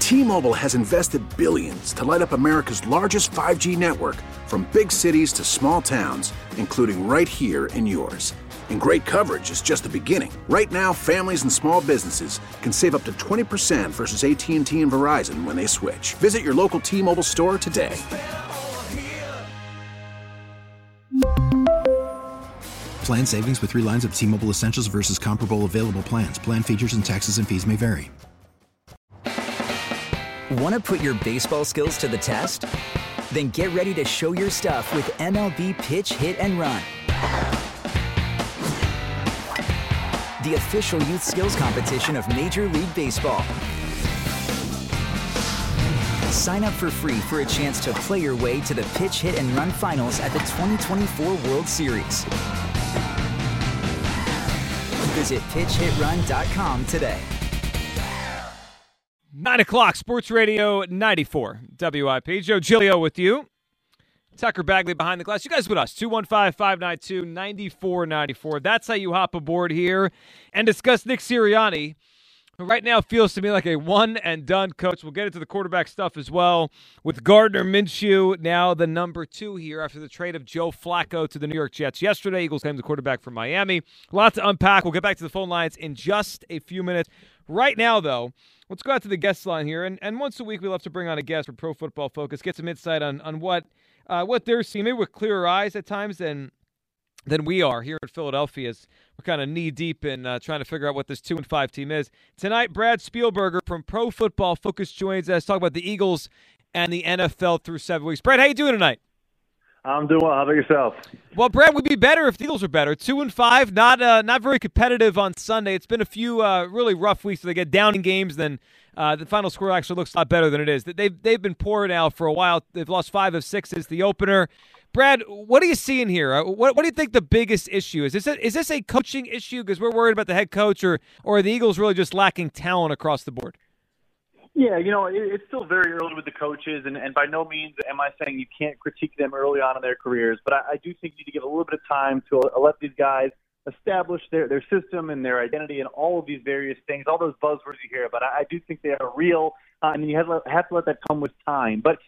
T-Mobile has invested billions to light up America's largest 5G network, from big cities to small towns, including right here in yours. And great coverage is just the beginning. Right now, families and small businesses can save up to 20% versus AT&T and Verizon when they switch. Visit your local T-Mobile store today. Plan savings with 3 lines of T-Mobile Essentials versus comparable available plans. Plan features and taxes and fees may vary. Want to put your baseball skills to the test? Then get ready to show your stuff with MLB Pitch, Hit, and Run. The official youth skills competition of Major League Baseball. Sign up for free for a chance to play your way to the Pitch, Hit, and Run finals at the 2024 World Series. Visit pitchhitrun.com today. 9 o'clock, Sports Radio 94 WIP. Joe Giglio with you. Tucker Bagley behind the glass. You guys with us, 215-592-9494. That's how you hop aboard here and discuss Nick Sirianni, who right now feels to me like a one-and-done coach. We'll get into the quarterback stuff as well with Gardner Minshew, now the number 2 here after the trade of Joe Flacco to the New York Jets yesterday. Eagles claimed the quarterback from Miami. A lot to unpack. We'll get back to the phone lines in just a few minutes. Right now, though, let's go out to the guest line here. And once a week, we love to bring on a guest for Pro Football Focus, get some insight on what they're seeing, maybe with clearer eyes at times than we are here in Philadelphia, as we're kind of knee-deep in trying to figure out what this 2-5 team is. Tonight, Brad Spielberger from Pro Football Focus joins us, talk about the Eagles and the NFL through 7 weeks. Brad, how you doing tonight? I'm doing well. How about yourself? Well, Brad, would be better if the Eagles were better. 2-5, not very competitive on Sunday. It's been a few really rough weeks. So they get down in games, then the final score actually looks a lot better than it is. They've been poor now for a while. They've lost 5 of 6 since the opener. Brad, what are you seeing here? What do you think the biggest issue is? Is this a coaching issue because we're worried about the head coach, or are the Eagles really just lacking talent across the board? Yeah, it's still very early with the coaches, and by no means am I saying you can't critique them early on in their careers, but I do think you need to give a little bit of time to let these guys establish their system and their identity and all of these various things, all those buzzwords you hear about. I do think they are real, and you have to let that come with time. But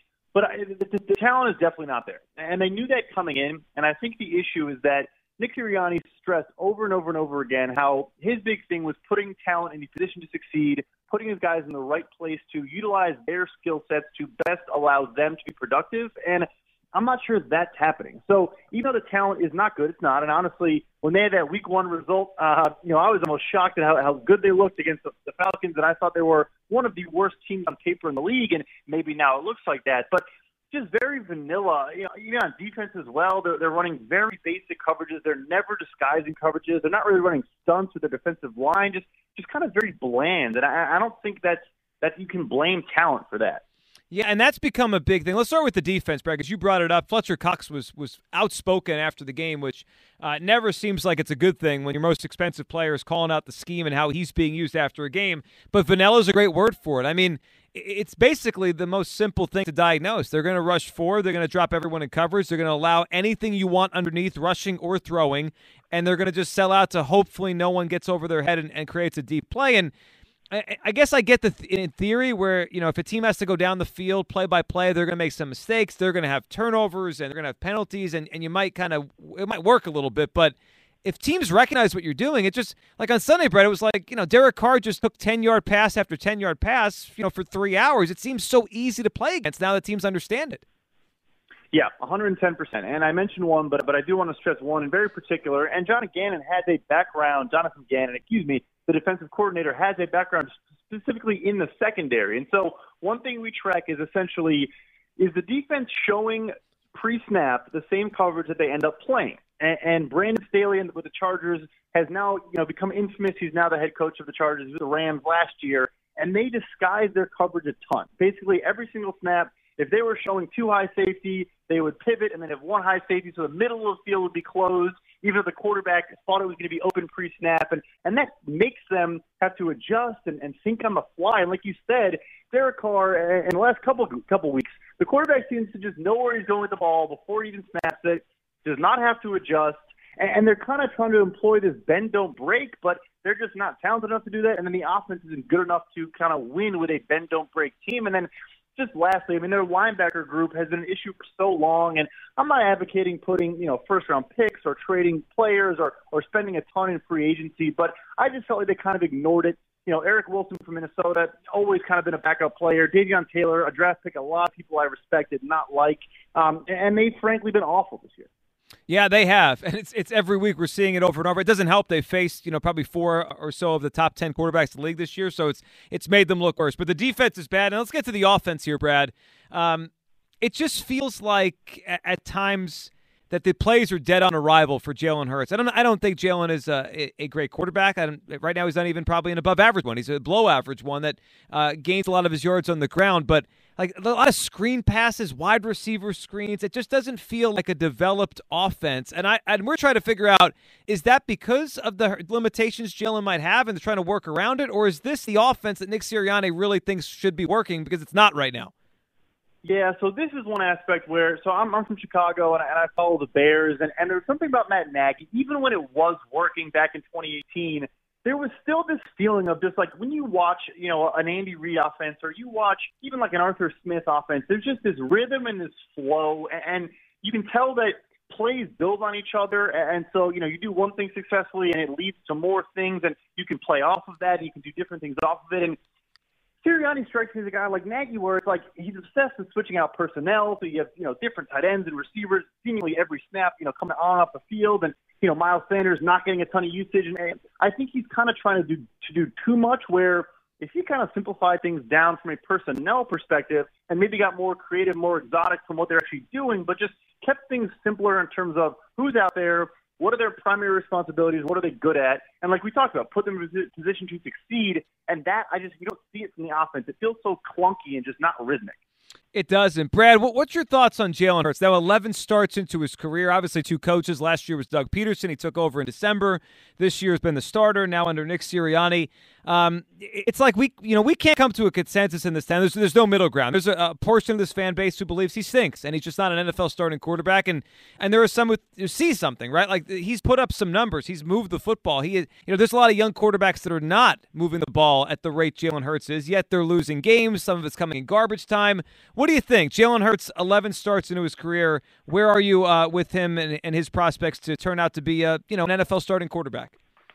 the talent is definitely not there, and they knew that coming in, and I think the issue is that Nick Sirianni stressed over and over and over again how his big thing was putting talent in the position to succeed, putting his guys in the right place to utilize their skill sets to best allow them to be productive. And I'm not sure that's happening. So even though the talent is not good, it's not. And honestly, when they had that week 1 result, I was almost shocked at how good they looked against the Falcons. And I thought they were one of the worst teams on paper in the league. And maybe now it looks like that. But just very vanilla, even on defense as well. They're running very basic coverages. They're never disguising coverages. They're not really running stunts with their defensive line. Just kind of very bland. And I don't think that you can blame talent for that. Yeah, and that's become a big thing. Let's start with the defense, Brad, because you brought it up. Fletcher Cox was outspoken after the game, which never seems like it's a good thing when your most expensive player is calling out the scheme and how he's being used after a game. But vanilla is a great word for it. I mean, it's basically the most simple thing to diagnose. They're going to rush 4. They're going to drop everyone in coverage. They're going to allow anything you want underneath, rushing or throwing, and they're going to just sell out to hopefully no one gets over their head and creates a deep play. And I guess I get in theory where, if a team has to go down the field play by play, they're going to make some mistakes. They're going to have turnovers and they're going to have penalties, and you might it might work a little bit. But if teams recognize what you're doing, it just, like on Sunday, Brett, it was like, Derek Carr just took 10-yard pass after 10-yard pass, for 3 hours. It seems so easy to play against now that teams understand it. Yeah, 110%. And I mentioned one, but I do want to stress one in very particular. And Jonathan Gannon, the defensive coordinator, has a background specifically in the secondary. And so one thing we track is essentially, is the defense showing pre-snap the same coverage that they end up playing? And Brandon Staley with the Chargers has now become infamous. He's now the head coach of the Chargers with the Rams last year. And they disguise their coverage a ton. Basically, every single snap, if they were showing 2 high safety, they would pivot and then have 1 high safety, so the middle of the field would be closed, even if the quarterback thought it was going to be open pre-snap. And that makes them have to adjust and think on the fly. And like you said, Derek Carr, in the last couple weeks, the quarterback seems to just know where he's going with the ball before he even snaps it, does not have to adjust. And they're kind of trying to employ this bend, don't break, but they're just not talented enough to do that, and then the offense isn't good enough to kind of win with a bend-don't-break team. And then just lastly, I mean, their linebacker group has been an issue for so long, and I'm not advocating putting, first-round picks or trading players or spending a ton in free agency, but I just felt like they kind of ignored it. Eric Wilson from Minnesota, always kind of been a backup player. Davion Taylor, a draft pick a lot of people I respected, not like, and they've frankly been awful this year. Yeah, they have, and it's every week we're seeing it over and over. It doesn't help they faced probably 4 or so of the top 10 quarterbacks in the league this year, so it's made them look worse. But the defense is bad, and let's get to the offense here, Brad. It just feels like at times that the plays are dead on arrival for Jalen Hurts. I don't think Jalen is a great quarterback. Right now he's not even probably an above average one. He's a below average one that gains a lot of his yards on the ground, but like a lot of screen passes, wide receiver screens. It just doesn't feel like a developed offense. And we're trying to figure out, is that because of the limitations Jalen might have and they're trying to work around it? Or is this the offense that Nick Sirianni really thinks should be working because it's not right now? Yeah, so this is one aspect where, so I'm from Chicago and I follow the Bears, and there's something about Matt Nagy, even when it was working back in 2018, there was still this feeling of just like when you watch, an Andy Reid offense or you watch even like an Arthur Smith offense, there's just this rhythm and this flow, and you can tell that plays build on each other, and so, you do one thing successfully and it leads to more things, and you can play off of that, and you can do different things off of it, and Sirianni strikes me as a guy like Nagy where it's like he's obsessed with switching out personnel, so you have, different tight ends and receivers seemingly every snap, coming on off the field, and, Miles Sanders not getting a ton of usage, and I think he's kind of trying to do too much where if you kind of simplify things down from a personnel perspective and maybe got more creative, more exotic from what they're actually doing, but just kept things simpler in terms of who's out there, what are their primary responsibilities, what are they good at, and like we talked about, put them in a position to succeed, and that, you don't see it from the offense. It feels so clunky and just not rhythmic. It doesn't. Brad, what's your thoughts on Jalen Hurts? Now 11 starts into his career. Obviously 2 coaches. Last year was Doug Peterson. He took over in December. This year has been the starter, now under Nick Sirianni. It's like we can't come to a consensus in this town. There's no middle ground. There's a portion of this fan base who believes he stinks and he's just not an NFL starting quarterback. And there are some who see something, right? Like he's put up some numbers. He's moved the football. There's a lot of young quarterbacks that are not moving the ball at the rate Jalen Hurts is, yet they're losing games. Some of it's coming in garbage time. What do you think? Jalen Hurts, 11 starts into his career. Where are you with him and his prospects to turn out to be an NFL starting quarterback?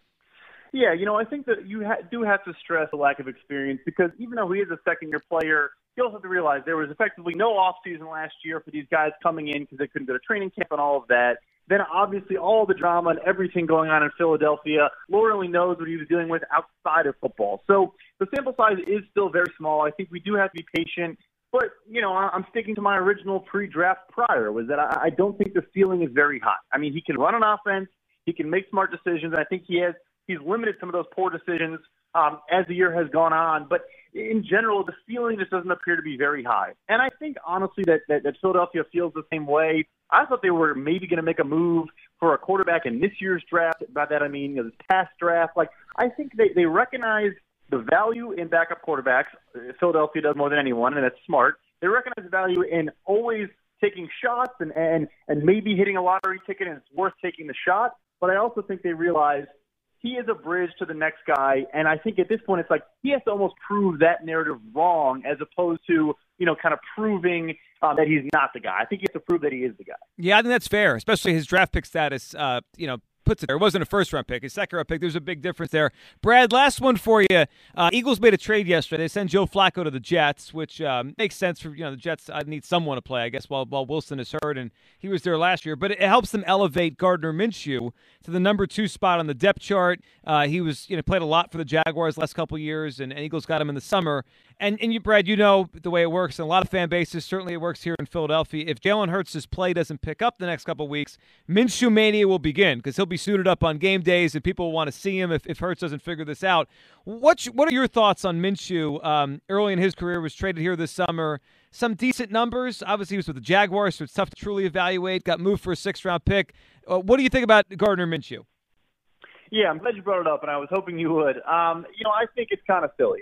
Yeah, I think that you do have to stress a lack of experience because even though he is a second-year player, you also have to realize there was effectively no offseason last year for these guys coming in because they couldn't go to training camp and all of that. Then obviously all the drama and everything going on in Philadelphia, Lord only knows what he was dealing with outside of football. So the sample size is still very small. I think we do have to be patient. But, I'm sticking to my original pre-draft prior, was that I don't think the ceiling is very high. I mean, he can run an offense. He can make smart decisions. I think he's limited some of those poor decisions as the year has gone on. But in general, the ceiling just doesn't appear to be very high. And I think, honestly, that Philadelphia feels the same way. I thought they were maybe going to make a move for a quarterback in this year's draft. By that I mean this past draft. Like, I think they recognize the value in backup quarterbacks. Philadelphia does more than anyone, and that's smart. They recognize the value in always taking shots and maybe hitting a lottery ticket, and it's worth taking the shot. But I also think they realize he is a bridge to the next guy, and I think at this point it's like he has to almost prove that narrative wrong as opposed to, kind of proving that he's not the guy. I think he has to prove that he is the guy. Yeah, I think that's fair, especially his draft pick status, puts it there. It wasn't a first-round pick. His second-round pick, there's a big difference there. Brad, last one for you. Eagles made a trade yesterday. They sent Joe Flacco to the Jets, which makes sense for, the Jets need someone to play, I guess, while Wilson is hurt, and he was there last year. But it helps them elevate Gardner Minshew to the number 2 spot on the depth chart. He was, played a lot for the Jaguars last couple of years, and Eagles got him in the summer. And you, Brad, the way it works, and a lot of fan bases, certainly it works here in Philadelphia. If Jalen Hurts' play doesn't pick up the next couple of weeks, Minshew mania will begin because he'll be suited up on game days and people will want to see him if Hurts doesn't figure this out. What are your thoughts on Minshew? Early in his career, was traded here this summer. Some decent numbers. Obviously, he was with the Jaguars, so it's tough to truly evaluate. Got moved for a 6th-round pick. What do you think about Gardner Minshew? Yeah, I'm glad you brought it up, and I was hoping you would. I think it's kind of silly.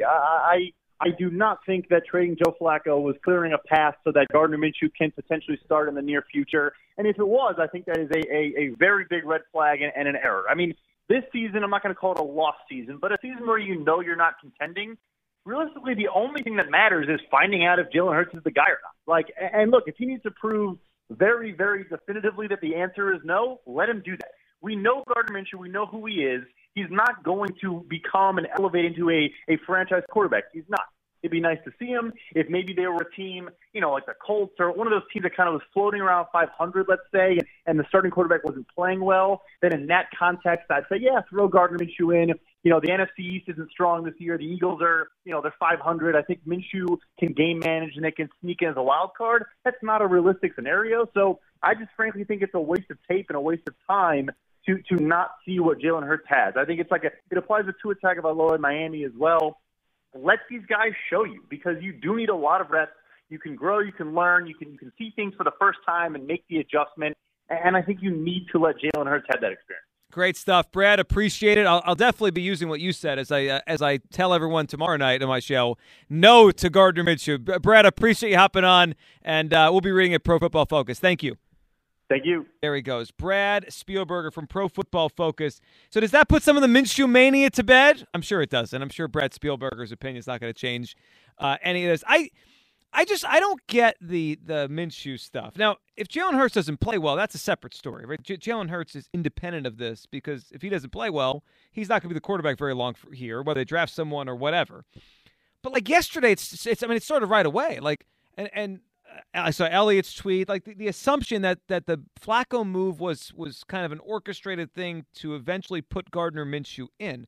I do not think that trading Joe Flacco was clearing a path so that Gardner Minshew can potentially start in the near future. And if it was, I think that is a very big red flag and an error. I mean, this season, I'm not going to call it a lost season, but a season where you know you're not contending, realistically, the only thing that matters is finding out if Jalen Hurts is the guy or not. Like, and look, if he needs to prove very, very definitively that the answer is no, let him do that. We know Gardner Minshew. We know who he is. He's not going to become and elevate into a franchise quarterback. He's not. It'd be nice to see him if maybe they were a team, like the Colts or one of those teams that kind of was floating around 500, let's say, and the starting quarterback wasn't playing well. Then in that context, I'd say, yeah, throw Gardner Minshew in. The NFC East isn't strong this year. The Eagles are, they're 500. I think Minshew can game manage and they can sneak in as a wild card. That's not a realistic scenario. So I just frankly think it's a waste of tape and a waste of time to not see what Jalen Hurts has. I think it's it applies to Tua Tagovailoa in Miami as well. Let these guys show you, because you do need a lot of reps. You can grow, you can learn, you can see things for the first time and make the adjustment. And I think you need to let Jalen Hurts have that experience. Great stuff, Brad. Appreciate it. I'll definitely be using what you said as I tell everyone tomorrow night on my show. No to Gardner Minshew. Brad, appreciate you hopping on, and we'll be reading at Pro Football Focus. Thank you. Thank you. There he goes. Brad Spielberger from Pro Football Focus. So does that put some of the Minshew mania to bed? I'm sure it does, and I'm sure Brad Spielberger's opinion is not going to change any of this. I don't get the Minshew stuff. Now, if Jalen Hurts doesn't play well, that's a separate story, right? Jalen Hurts is independent of this, because if he doesn't play well, he's not going to be the quarterback very long here, whether they draft someone or whatever. But like yesterday, it's sort of right away. Like, and I saw Elliott's tweet, like the assumption that the Flacco move was kind of an orchestrated thing to eventually put Gardner Minshew in.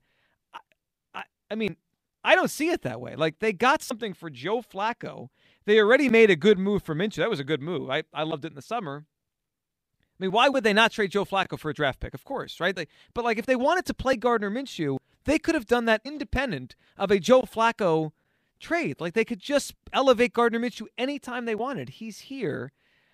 I mean, I don't see it that way. Like, they got something for Joe Flacco. They already made a good move for Minshew. That was a good move. I loved it in the summer. I mean, why would they not trade Joe Flacco for a draft pick? Of course, right? But if they wanted to play Gardner Minshew, they could have done that independent of a Joe Flacco trade. Like, they could just elevate Gardner Minshew anytime they wanted. He's here.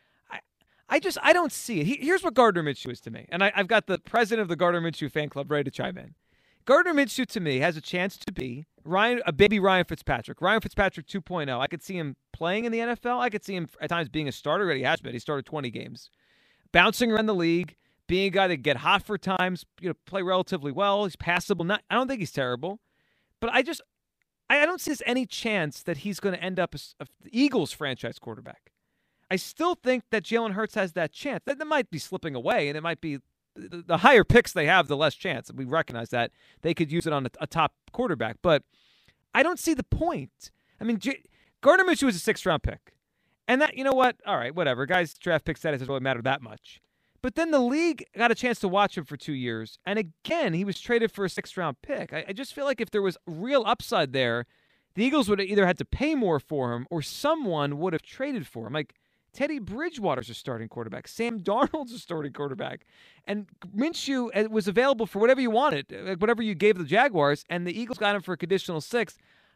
I don't see it. Here's what Gardner Minshew is to me. And I've got the president of the Gardner Minshew fan club ready to chime in. Gardner Minshew, to me, has a chance to be a baby Ryan Fitzpatrick. Ryan Fitzpatrick 2.0. I could see him playing in the NFL. I could see him at times being a starter. Already has been. He started 20 games. Bouncing around the league, being a guy that can get hot for times, play relatively well. He's passable. I don't think he's terrible. But I don't see there's any chance that he's going to end up as the Eagles franchise quarterback. I still think that Jalen Hurts has that chance. That might be slipping away, and it might be the higher picks they have, the less chance. We recognize that. They could use it on a top quarterback. But I don't see the point. I mean, Gardner Minshew was a 6th-round pick. And that, you know what? All right, whatever. Guys' draft pick status doesn't really matter that much. But then the league got a chance to watch him for 2 years. And again, he was traded for a 6th-round pick. I just feel like if there was real upside there, the Eagles would have either had to pay more for him or someone would have traded for him. Like, Teddy Bridgewater's a starting quarterback. Sam Darnold's a starting quarterback. And Minshew was available for whatever you wanted, whatever you gave the Jaguars, and the Eagles got him for a conditional 6th.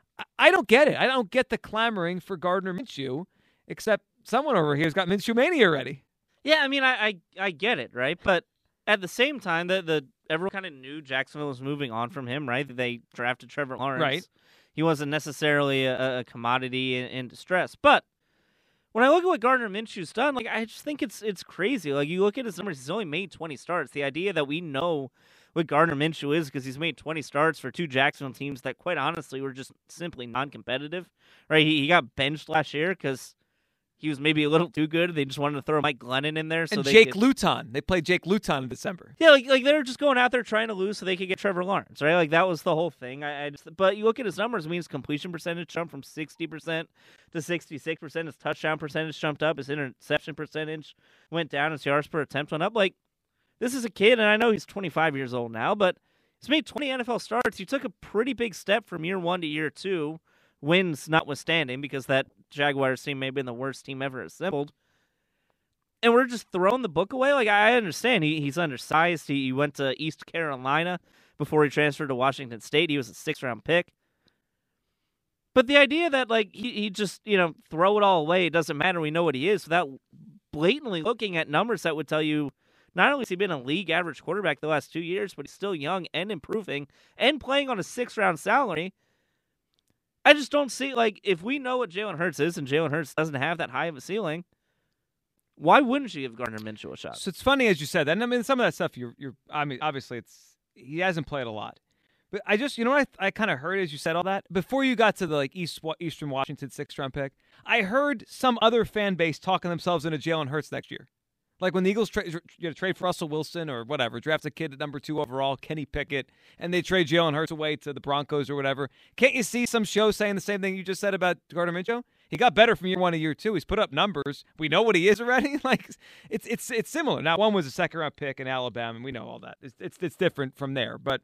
I don't get it. I don't get the clamoring for Gardner Minshew, except someone over here's got Minshew mania already. Yeah, I mean, I get it, right? But at the same time, everyone kind of knew Jacksonville was moving on from him, right? They drafted Trevor Lawrence. Right. He wasn't necessarily a commodity in distress. But when I look at what Gardner Minshew's done, like, I just think it's crazy. Like, you look at his numbers, he's only made 20 starts. The idea that we know what Gardner Minshew is because he's made 20 starts for 2 Jacksonville teams that, quite honestly, were just simply non-competitive, right? He got benched last year because he was maybe a little too good. They just wanted to throw Mike Glennon in there. So and Jake Luton. They played Jake Luton in December. Yeah, like they were just going out there trying to lose so they could get Trevor Lawrence, right? Like, that was the whole thing. But you look at his numbers, I mean, his completion percentage jumped from 60% to 66%. His touchdown percentage jumped up. His interception percentage went down. His yards per attempt went up. Like, this is a kid, and I know he's 25 years old now, but he's made 20 NFL starts. He took a pretty big step from year 1 to year 2. Wins notwithstanding, because that Jaguars team may have been the worst team ever assembled. And we're just throwing the book away? Like, I understand he's undersized. He went to East Carolina before he transferred to Washington State. He was a 6th-round pick. But the idea that, like, he just, throw it all away, it doesn't matter, we know what he is, without blatantly looking at numbers that would tell you not only has he been a league average quarterback the last 2 years, but he's still young and improving and playing on a 6th-round salary. I just don't see, like, if we know what Jalen Hurts is and Jalen Hurts doesn't have that high of a ceiling, why wouldn't you give Gardner Minshew a shot? So it's funny, as you said, and I mean, some of that stuff, I mean, obviously he hasn't played a lot. But I just, you know what I kind of heard as you said all that? Before you got to the Eastern Washington 6th-round pick, I heard some other fan base talking themselves into Jalen Hurts next year. Like when the Eagles trade for Russell Wilson or whatever, draft a kid at number 2 overall, Kenny Pickett, and they trade Jalen Hurts away to the Broncos or whatever. Can't you see some show saying the same thing you just said about Gardner Minshew? He got better from year 1 to year 2. He's put up numbers. We know what he is already. Like it's similar. Now one was a 2nd-round pick in Alabama, and we know all that. It's different from there, but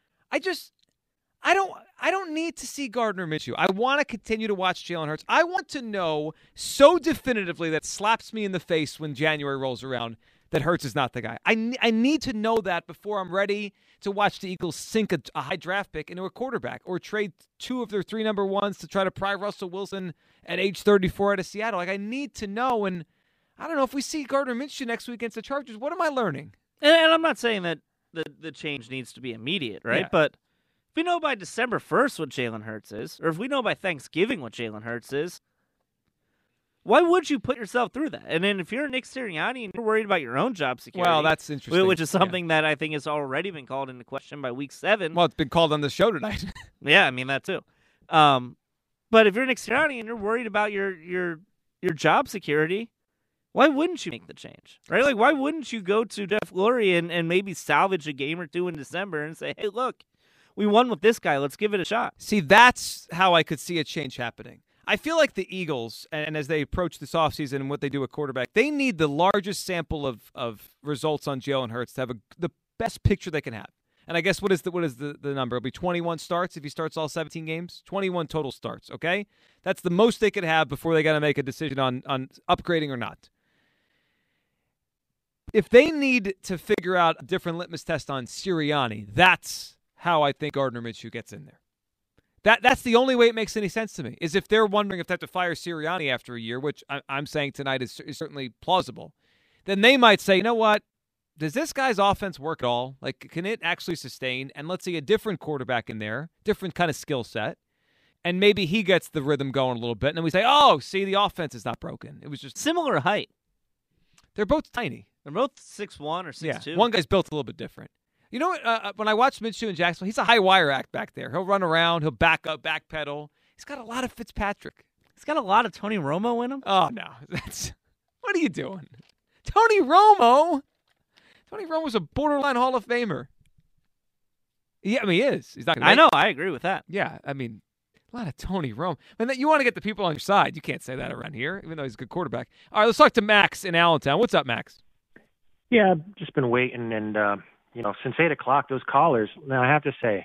I don't need to see Gardner Minshew. I want to continue to watch Jalen Hurts. I want to know so definitively that slaps me in the face when January rolls around that Hurts is not the guy. I need to know that before I'm ready to watch the Eagles sink a high draft pick into a quarterback or trade 2 of their 3 number 1s to try to pry Russell Wilson at age 34 out of Seattle. Like, I need to know, and I don't know if we see Gardner Minshew next week against the Chargers. What am I learning? And I'm not saying that the change needs to be immediate, right? Yeah. But if we know by December 1st what Jalen Hurts is, or if we know by Thanksgiving what Jalen Hurts is, why would you put yourself through that? And then if you're Nick Sirianni and you're worried about your own job security, Well, that's interesting. which is something that I think has already been called into question by week 7. Well, it's been called on the show tonight. Yeah, I mean that too. But if you're Nick Sirianni and you're worried about your job security, why wouldn't you make the change? Right? Like, why wouldn't you go to Jeff Lurie and maybe salvage a game or 2 in December and say, hey, look, we won with this guy. Let's give it a shot. See, that's how I could see a change happening. I feel like the Eagles, and as they approach this offseason and what they do at quarterback, they need the largest sample of results on Jalen Hurts to have the best picture they can have. And I guess what is the number? It'll be 21 starts if he starts all 17 games. 21 total starts, okay? That's the most they could have before they got to make a decision on upgrading or not. If they need to figure out a different litmus test on Sirianni, that's how I think Gardner Minshew gets in there. That's the only way it makes any sense to me, is if they're wondering if they have to fire Sirianni after a year, which I'm saying tonight is certainly plausible, then they might say, you know what, does this guy's offense work at all? Like, can it actually sustain? And let's see a different quarterback in there, different kind of skill set, and maybe he gets the rhythm going a little bit, and then we say, oh, see, the offense is not broken. It was just Similar height. They're both tiny. They're both 6'1" or 6'2". Yeah, one guy's built a little bit different. You know what? When I watch Minshew in Jacksonville, he's a high wire act back there. He'll run around. He'll back up, backpedal. He's got a lot of Fitzpatrick. He's got a lot of Tony Romo in him. Oh, no. What are you doing? Tony Romo? Tony Romo's a borderline Hall of Famer. Yeah, I mean, he is. He's not. I know. I agree with that. Yeah, I mean, a lot of Tony Romo. And you want to get the people on your side. You can't say that around here, even though he's a good quarterback. All right, let's talk to Max in Allentown. What's up, Max? Yeah, I've just been waiting, and since 8 o'clock, those callers. Now I have to say,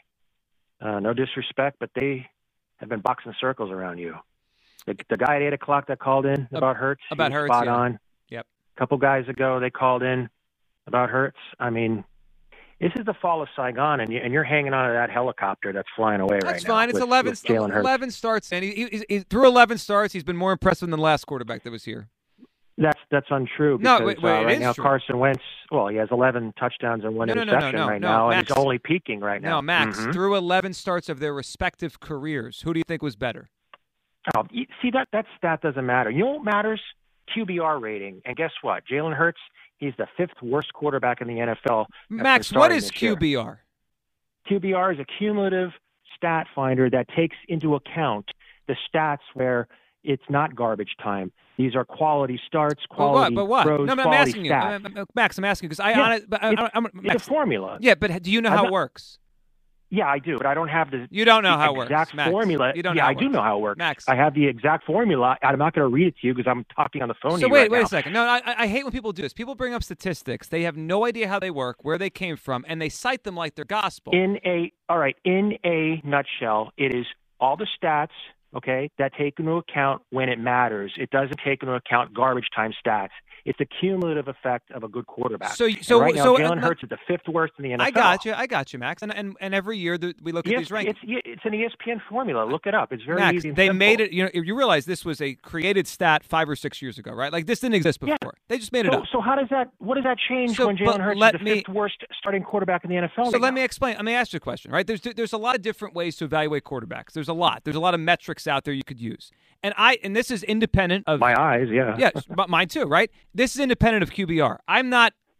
no disrespect, but they have been boxing circles around you. The guy at 8 o'clock that called in about Hurts, spot on. Yep. A couple guys ago, they called in about Hurts. I mean, this is the fall of Saigon, and you're hanging on to that helicopter that's flying away right now. That's fine. It's with 11 starts, and he through 11 starts, he's been more impressive than the last quarterback that was here. That's untrue. No, because, wait, right it now is true. Carson Wentz, he has 11 touchdowns and 1 interception right now, Max, and he's only peaking right now. No, Max, through 11 starts of their respective careers, who do you think was better? Oh, see, that stat doesn't matter. You know what matters? QBR rating. And guess what? Jalen Hurts, he's the 5th worst quarterback in the NFL. Max, what is QBR? QBR is a cumulative stat finder that takes into account the stats where it's not garbage time. These are quality starts, quality throws, no, I'm quality asking stats. you. Max, I'm asking you because it's a formula. Yeah, but do you know how it works? Yeah, I do, but I don't have the You don't know how it works. Exact Max. formula. You don't yeah, know I do know how it works. Max. I have the exact formula. I'm not going to read it to you because I'm talking on the phone to you wait right a second. No, I hate when people do this. People bring up statistics. They have no idea how they work, where they came from, and they cite them like they're gospel. In a nutshell, it is all the stats, okay, that take into account when it matters. It doesn't take into account garbage time stats. It's a cumulative effect of a good quarterback. So right now, Jalen Hurts is the 5th worst in the NFL. I got you, Max. And every year we look at these rankings. It's an ESPN formula. Look it up. It's very Max, easy and they simple. made it. You realize this was a created stat 5 or 6 years ago, right? Like this didn't exist before. Yeah. They just made it up. So how does that? What does that change when Jalen Hurts is the 5th worst starting quarterback in the NFL? So let me explain. Let me ask you a question, right? There's a lot of different ways to evaluate quarterbacks. There's a lot of metrics out there you could use. And this is independent of my eyes, yeah. Yeah, but mine too, right? This is independent of QBR. I'm not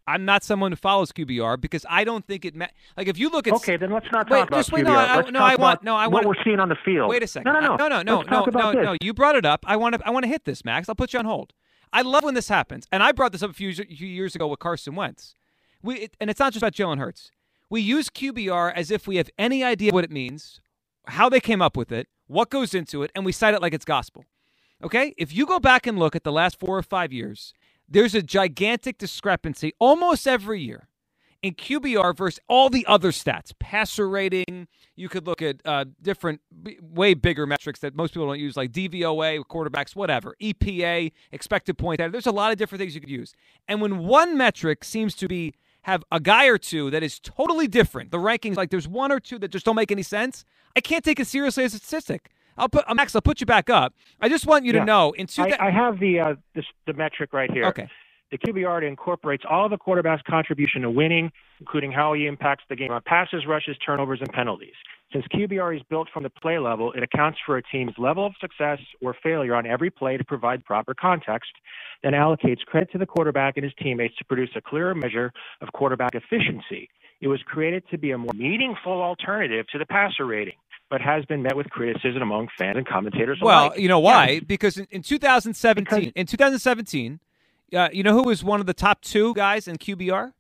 I'm not someone who follows QBR because I don't think it like if you look at Okay, then let's not talk about QBR. I want what we're seeing on the field. Wait a second. No. Let's talk about this. No. You brought it up. I want to hit this, Max. I'll put you on hold. I love when this happens, and I brought this up a few years ago with Carson Wentz. And it's not just about Jalen Hurts. We use QBR as if we have any idea what it means, how they came up with it, what goes into it, and we cite it like it's gospel. Okay? If you go back and look at the last 4 or 5 years, there's a gigantic discrepancy almost every year in QBR versus all the other stats. Passer rating, you could look at different, way bigger metrics that most people don't use, like DVOA, quarterbacks, whatever, EPA, expected point added. There's a lot of different things you could use. And when one metric seems to have a guy or two that is totally different, the rankings, like there's one or two that just don't make any sense, I can't take it seriously as a statistic. Max, I'll put you back up. I just want you to know. I have the metric right here. Okay. The QBR incorporates all the quarterback's contribution to winning, including how he impacts the game on passes, rushes, turnovers, and penalties. Since QBR is built from the play level, it accounts for a team's level of success or failure on every play to provide proper context, then allocates credit to the quarterback and his teammates to produce a clearer measure of quarterback efficiency. It was created to be a more meaningful alternative to the passer rating, but has been met with criticism among fans and commentators alike. Well, you know why? Yeah. Because in 2017, you know who was one of the top 2 guys in QBR?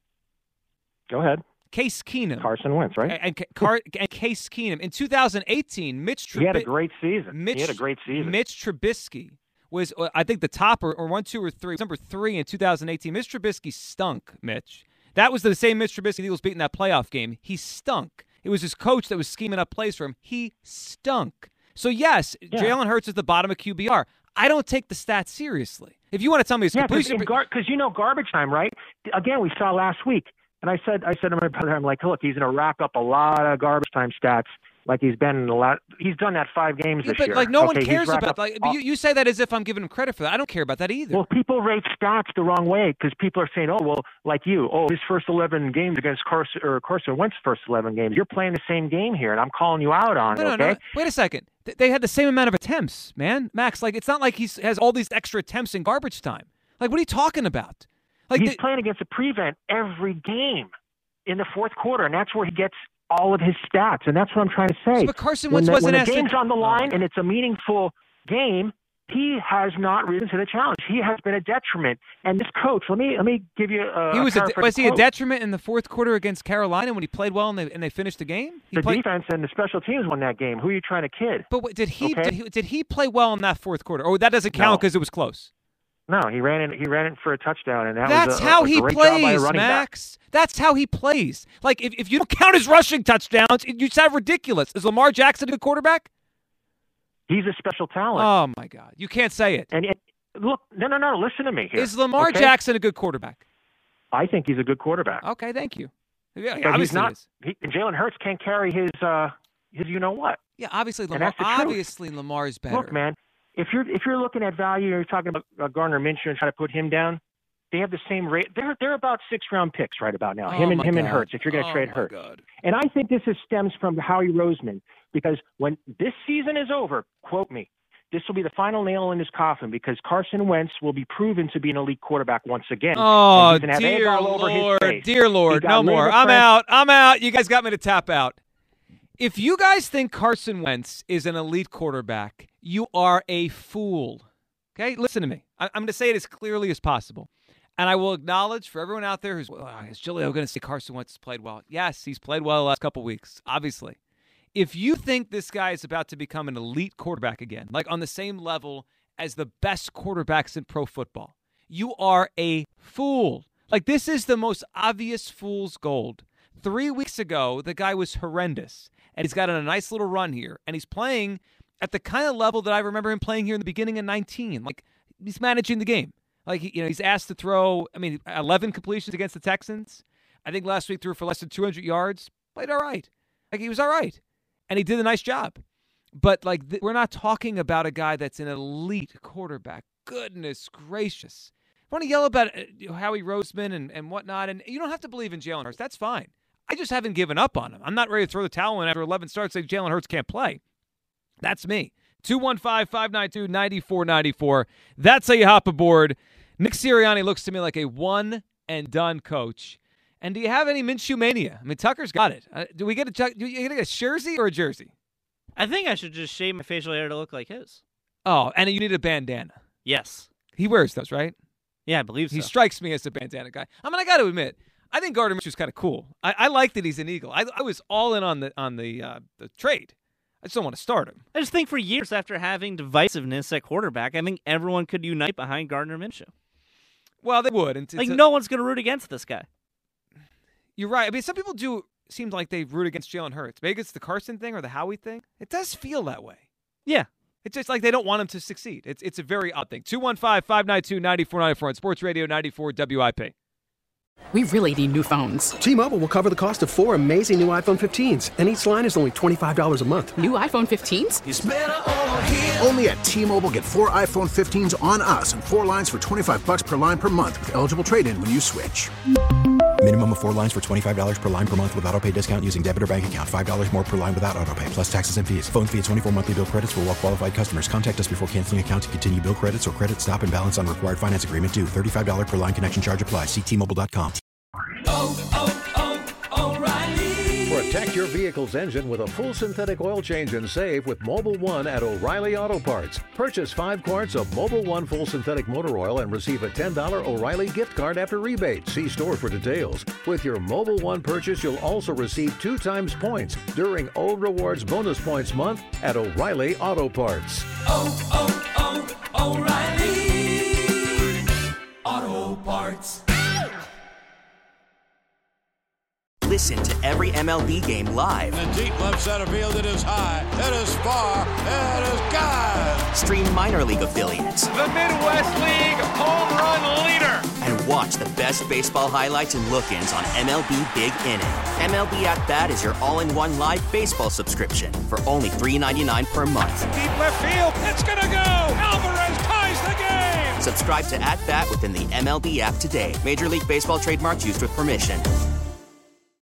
Go ahead. Case Keenum. Carson Wentz, right? And Case Keenum. In 2018, he had a great season. Mitch Trubisky was, I think, the top or 1, 2, or 3. Number 3 in 2018. Mitch Trubisky stunk, Mitch. That was the same Mitch Trubisky the Eagles beat in that playoff game. He stunk. It was his coach that was scheming up plays for him. He stunk. So, yes, Jalen Hurts is the bottom of QBR. I don't take the stats seriously. If you want to tell me it's completely... Because garbage time, right? Again, we saw last week, and I said to my brother, I'm like, look, he's going to rack up a lot of garbage time stats like he's been in a lot. He's done that 5 games this year. But, like, no one cares about that. You say that as if I'm giving him credit for that. I don't care about that either. Well, people rate stats the wrong way because people are saying, his first 11 games against Carson Wentz's first 11 games. You're playing the same game here, and I'm calling you out on it, okay? No. Wait a second. They had the same amount of attempts, man. Max, like, it's not like he has all these extra attempts in garbage time. Like, what are you talking about? Like, he's playing against a prevent every game in the fourth quarter, and that's where he gets all of his stats, and that's what I'm trying to say. But Carson Wentz wasn't when the game's on the line and it's a meaningful game, he has not risen to the challenge. He has been a detriment. And this coach, let me give you was he a detriment in the fourth quarter against Carolina when he played well and they finished the game? Defense and the special teams won that game. Who are you trying to kid? But did he play well in that fourth quarter? Or that doesn't count because it was close? No, he ran in for a touchdown, and that's how he plays, Max. That's how he plays. Like, if you don't count his rushing touchdowns, you sound ridiculous. Is Lamar Jackson a good quarterback? He's a special talent. Oh, my God. You can't say it. And look, no, listen to me here. Is Lamar Jackson a good quarterback? I think he's a good quarterback. Okay, thank you. Yeah, but obviously Jalen Hurts can't carry his you-know-what. Yeah, obviously Lamar's better. Look, man. If you're looking at value, you're talking about Gardner Minshew and trying to put him down. They have the same rate. They're about 6-round picks right about now. Him and Hurts. If you're going to trade Hurts, and I think this stems from Howie Roseman because when this season is over, quote me, this will be the final nail in his coffin because Carson Wentz will be proven to be an elite quarterback once again. Oh, dear Lord, no more. I'm out. You guys got me to tap out. If you guys think Carson Wentz is an elite quarterback, you are a fool. Okay? Listen to me. I'm going to say it as clearly as possible. And I will acknowledge for everyone out there is Giglio going to say Carson Wentz has played well? Yes, he's played well the last couple weeks, obviously. If you think this guy is about to become an elite quarterback again, like on the same level as the best quarterbacks in pro football, you are a fool. Like, this is the most obvious fool's gold. 3 weeks ago, the guy was horrendous. And he's got a nice little run here. And he's playing at the kind of level that I remember him playing here in the beginning of 19. Like, he's managing the game. Like, he's asked to throw, 11 completions against the Texans. I think last week threw for less than 200 yards. Played all right. Like, he was all right. And he did a nice job. But, like, we're not talking about a guy that's an elite quarterback. Goodness gracious. I want to yell about Howie Roseman and whatnot. And you don't have to believe in Jalen Hurts. That's fine. I just haven't given up on him. I'm not ready to throw the towel in after 11 starts and say Jalen Hurts can't play. That's me. 215-592-9494. That's how you hop aboard. Nick Sirianni looks to me like a 1 and done coach. And do you have any Minshew mania? I mean, Tucker's got it. Do you get a jersey or a jersey? I think I should just shave my facial hair to look like his. Oh, and you need a bandana. Yes. He wears those, right? Yeah, I believe so. He strikes me as a bandana guy. I mean, I got to admit, I think Gardner Minshew's kind of cool. I like that he's an Eagle. I was all in on the trade. I just don't want to start him. I just think for years after having divisiveness at quarterback, I think everyone could unite behind Gardner Minshew. Well, they would. No one's going to root against this guy. You're right. I mean, some people do seem like they root against Jalen Hurts. Maybe it's the Carson thing or the Howie thing. It does feel that way. Yeah. It's just like they don't want him to succeed. It's a very odd thing. 215-592-9494 on Sports Radio 94 WIP. We really need new phones. T-Mobile will cover the cost of 4 amazing new iPhone 15s, and each line is only $25 a month. New iPhone 15s? It's better over here. Only at T-Mobile, get 4 iPhone 15s on us and 4 lines for $25 per line per month with eligible trade-in when you switch. Minimum of 4 lines for $25 per line per month with autopay discount using debit or bank account. $5 more per line without autopay, plus taxes and fees. Phone fee at 24 monthly bill credits for well-qualified customers. Contact us before canceling account to continue bill credits or credit stop and balance on required finance agreement due. $35 per line connection charge applies. See T-Mobile.com. O'Reilly. Protect your vehicle's engine with a full synthetic oil change and save with Mobil 1 at O'Reilly Auto Parts. Purchase 5 quarts of Mobil 1 full synthetic motor oil and receive a $10 O'Reilly gift card after rebate. See store for details. With your Mobil 1 purchase, you'll also receive 2 times points during O Rewards Bonus Points Month at O'Reilly Auto Parts. O'Reilly Auto Parts. Listen to every MLB game live. In the deep left center field, it is high, it is far, it is gone. Stream minor league affiliates. The Midwest League home run leader. And watch the best baseball highlights and look-ins on MLB Big Inning. MLB At Bat is your all-in-one live baseball subscription for only $3.99 per month. Deep left field, it's gonna go. Alvarez ties the game. Subscribe to At Bat within the MLB app today. Major League Baseball trademarks used with permission.